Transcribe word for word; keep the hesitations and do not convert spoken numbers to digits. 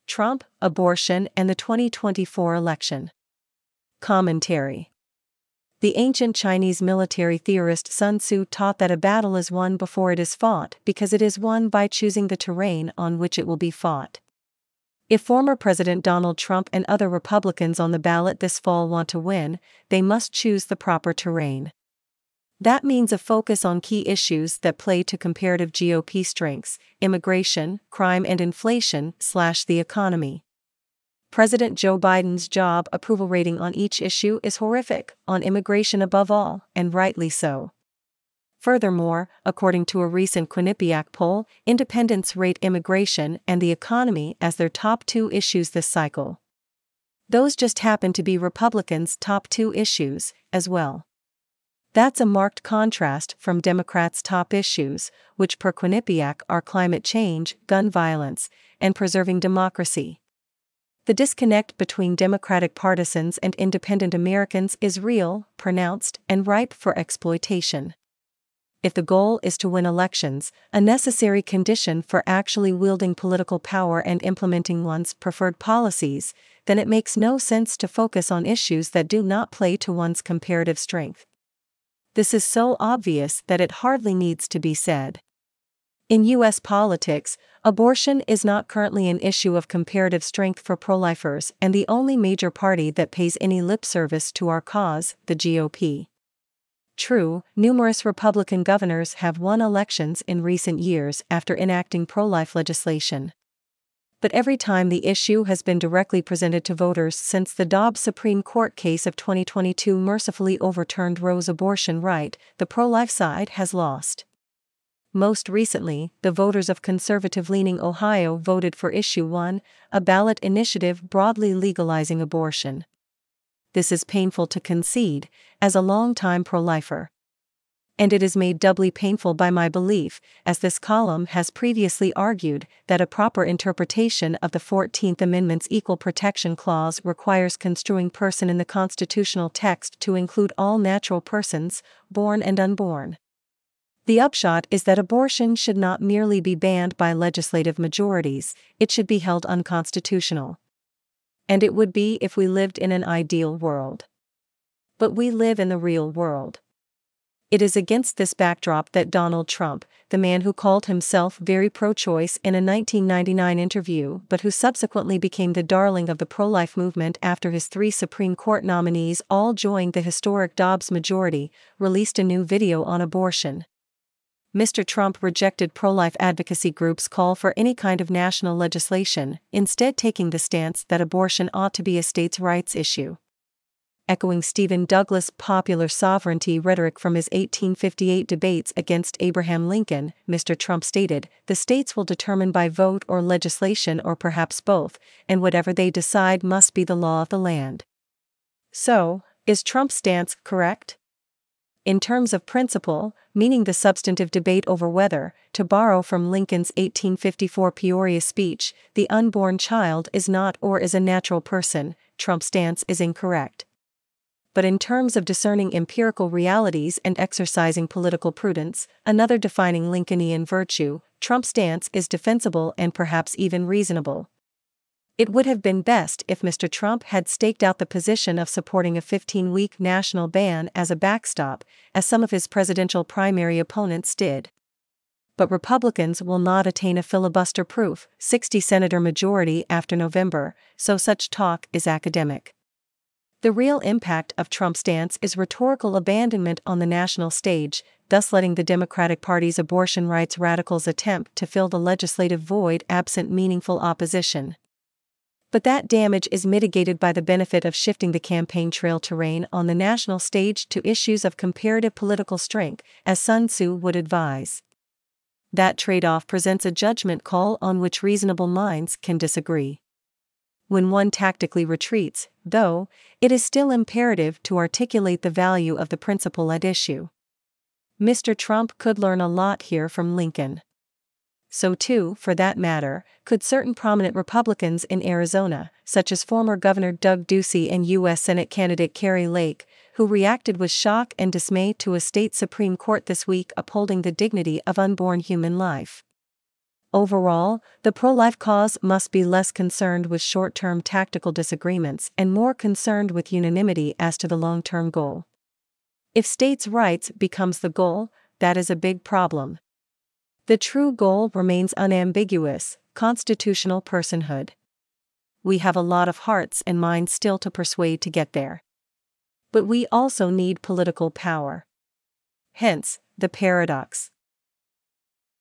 Trump, abortion, and the twenty twenty-four election. Commentary. The ancient Chinese military theorist Sun Tzu taught that a battle is won before it is fought because it is won by choosing the terrain on which it will be fought. If former President Donald Trump and other Republicans on the ballot this fall want to win, they must choose the proper terrain. That means a focus on key issues that play to comparative G O P strengths: immigration, crime and inflation, slash the economy. President Joe Biden's job approval rating on each issue is horrific, on immigration above all, and rightly so. Furthermore, according to a recent Quinnipiac poll, independents rate immigration and the economy as their top two issues this cycle. Those just happen to be Republicans' top two issues, as well. That's a marked contrast from Democrats' top issues, which per Quinnipiac are climate change, gun violence, and preserving democracy. The disconnect between Democratic partisans and independent Americans is real, pronounced, and ripe for exploitation. If the goal is to win elections, a necessary condition for actually wielding political power and implementing one's preferred policies, then it makes no sense to focus on issues that do not play to one's comparative strength. This is so obvious that it hardly needs to be said. In U S politics, abortion is not currently an issue of comparative strength for pro-lifers and the only major party that pays any lip service to our cause, the G O P. True, numerous Republican governors have won elections in recent years after enacting pro-life legislation. But every time the issue has been directly presented to voters since the Dobbs Supreme Court case of twenty twenty-two mercifully overturned Roe's abortion right, the pro-life side has lost. Most recently, the voters of conservative-leaning Ohio voted for Issue one, a ballot initiative broadly legalizing abortion. This is painful to concede, as a longtime pro-lifer. And it is made doubly painful by my belief, as this column has previously argued, that a proper interpretation of the fourteenth Amendment's Equal Protection Clause requires construing person in the constitutional text to include all natural persons, born and unborn. The upshot is that abortion should not merely be banned by legislative majorities, it should be held unconstitutional. And it would be if we lived in an ideal world. But we live in the real world. It is against this backdrop that Donald Trump, the man who called himself very pro-choice in a nineteen ninety-nine interview but who subsequently became the darling of the pro-life movement after his three Supreme Court nominees all joined the historic Dobbs majority, released a new video on abortion. Mister Trump rejected pro-life advocacy groups' call for any kind of national legislation, instead taking the stance that abortion ought to be a states' rights issue. Echoing Stephen Douglas' popular sovereignty rhetoric from his eighteen fifty-eight debates against Abraham Lincoln, Mister Trump stated, "The states will determine by vote or legislation or perhaps both, and whatever they decide must be the law of the land." So, is Trump's stance correct? In terms of principle, meaning the substantive debate over whether, to borrow from Lincoln's eighteen fifty-four Peoria speech, the unborn child is not or is a natural person, Trump's stance is incorrect. But in terms of discerning empirical realities and exercising political prudence, another defining Lincolnian virtue, Trump's stance is defensible and perhaps even reasonable. It would have been best if Mister Trump had staked out the position of supporting a fifteen-week national ban as a backstop, as some of his presidential primary opponents did. But Republicans will not attain a filibuster-proof sixty-senator majority after November, so such talk is academic. The real impact of Trump's stance is rhetorical abandonment on the national stage, thus letting the Democratic Party's abortion rights radicals attempt to fill the legislative void absent meaningful opposition. But that damage is mitigated by the benefit of shifting the campaign trail terrain on the national stage to issues of comparative political strength, as Sun Tzu would advise. That trade-off presents a judgment call on which reasonable minds can disagree. When one tactically retreats, though, it is still imperative to articulate the value of the principle at issue. Mister Trump could learn a lot here from Lincoln. So too, for that matter, could certain prominent Republicans in Arizona, such as former Governor Doug Ducey and U S Senate candidate Kari Lake, who reacted with shock and dismay to a state Supreme Court this week upholding the dignity of unborn human life. Overall, the pro-life cause must be less concerned with short-term tactical disagreements and more concerned with unanimity as to the long-term goal. If states' rights becomes the goal, that is a big problem. The true goal remains unambiguous: constitutional personhood. We have a lot of hearts and minds still to persuade to get there. But we also need political power. Hence, the paradox.